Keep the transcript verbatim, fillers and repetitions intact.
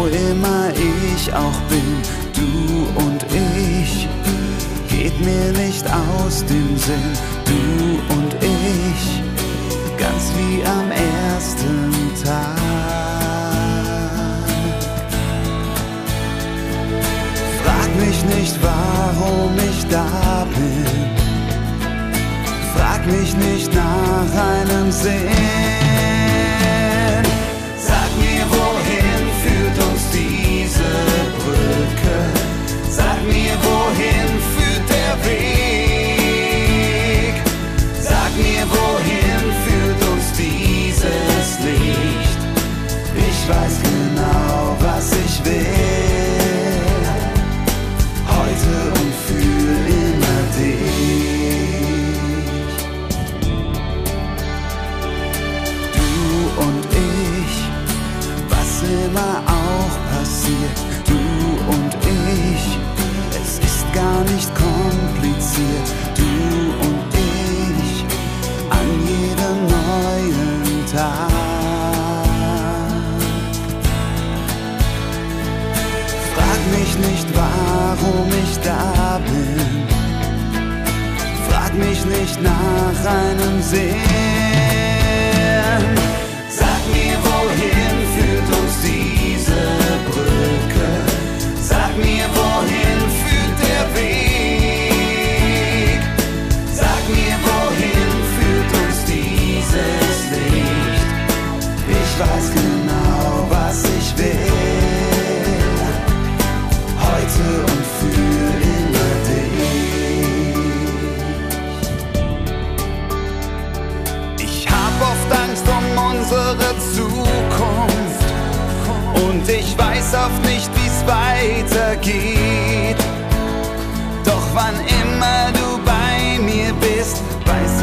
wo immer ich auch bin, du und ich, geht mir nicht aus dem Sinn, du und ich, ganz wie am ersten Tag. Frag mich nicht, warum ich da bin, frag mich nicht nach einem Sinn. Sag mir, wohin führt uns diese Brücke? Sag mir, wohin führt der Weg? Sag mir, wohin führt uns dieses Licht? Ich weiß genau, was ich will, heute und fühl immer dich. Du und ich, was immer auch passiert, du und ich, es ist gar nicht kompliziert, du und ich, an jedem neuen Tag. Frag mich nicht, warum ich da bin, frag mich nicht nach einem Sinn. Sag mir, wohin führt uns diese Brücke? Sag mir, wohin führt der Weg? Sag mir, wohin führt uns dieses Licht? Ich weiß genau, was ich will, heute und fühl immer dich. Ich hab oft Angst um unsere Zukunft und ich weiß oft nicht, wie's weitergeht. Doch wann immer du bei mir bist, weiß